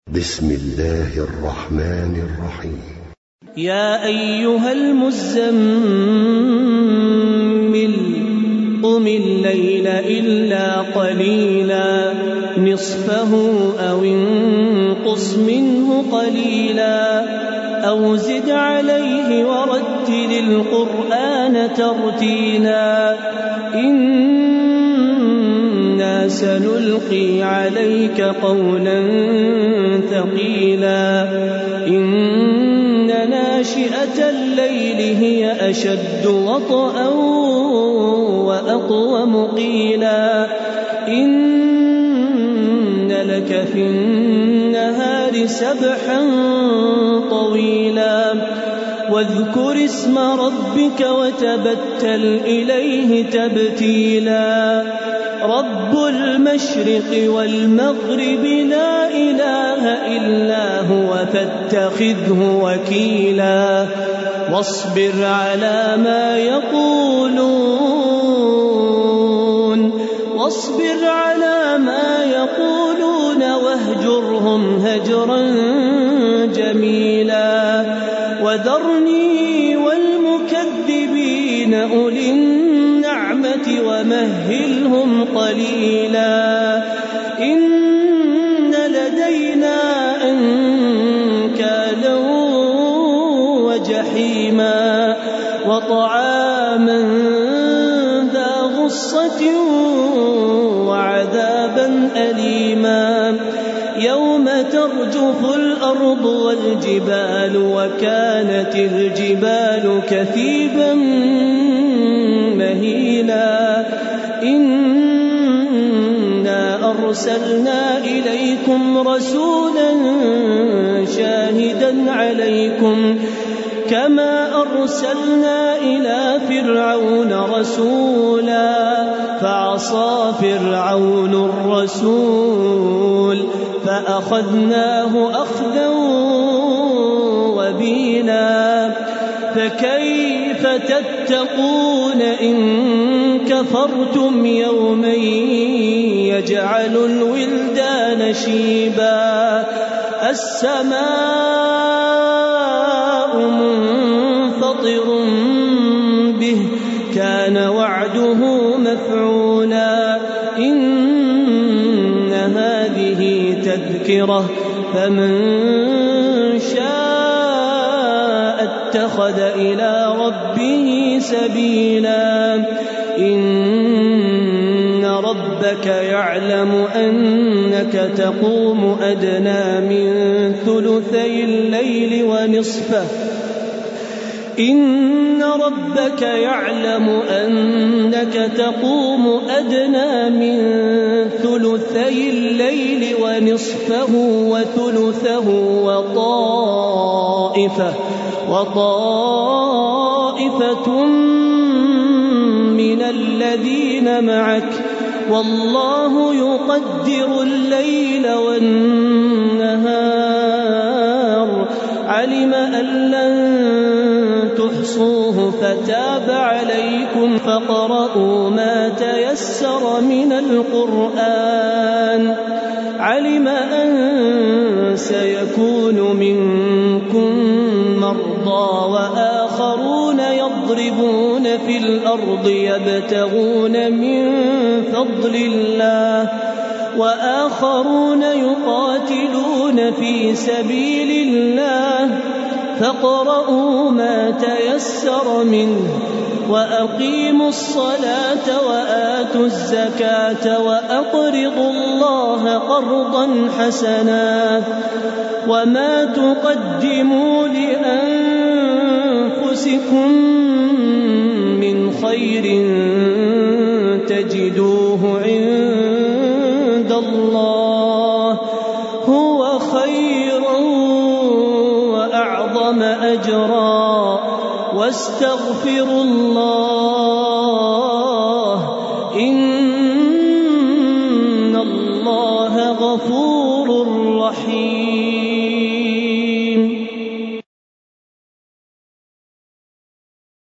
بسم الله الرحمن الرحيم. يا أيها المزمل قم الليل إلا قليلا نصفه أو انقص منه قليلا أو زد عليه ورتل القرآن ترتيلا إنا سنلقي عليك قولا ثقيلا إن ناشئة الليل هي أشد وطئا وأقوم قيلا إن لك في النهار سبحا طويلا واذكر اسم ربك وتبتل إليه تبتيلا رب المشرق والمغرب لا إله إلا هو فاتخذه وكيلا واصبر على ما يقولون واهجرهم هجرا جميلا وذرني والمكذبين أولي النعمة ومهلهم قليلا إن لدينا أنكالا وجحيما وطعاما ذا غصة وعذابا أليما يوم ترجف الأرض والجبال وكانت الجبال كثيبا مهيلا إنا أرسلنا إليكم رسولا شاهدا عليكم كما أرسلنا إلى فرعون رسولا فعصى فرعون الرسول فأخذناه أخذا وبيلا فكيف تتقون إن كفرتم يوما يجعل الولدان شيبا السماء منفطر به كان وعده مفعولا إن هذه تذكرة فمن شاء اتخذ إلى ربه سبيلا إن ربك يعلم أنك تقوم أدنى من ثلثي الليل ونصفه إن ربك يعلم أنك تقوم أدنى من ثلثي الليل ونصفه وثلثه وطائفة من الذين معك والله يقدر الليل والنهار علم أن لن تحصوه فتاب عليكم فاقرؤوا ما تيسر من القرآن علم أن سيكون منكم مرضى وآخرون يضربون في الأرض يبتغون من فضل الله وآخرون يقاتلون في سبيل الله فاقرؤوا ما تيسر منه وأقيموا الصلاة وآتوا الزكاة وأقرضوا الله قرضا حسنا وما تقدموا لأنفسكم من خير تجدوه عند الله هو خيرا وأعظم أجرا واستغفروا الله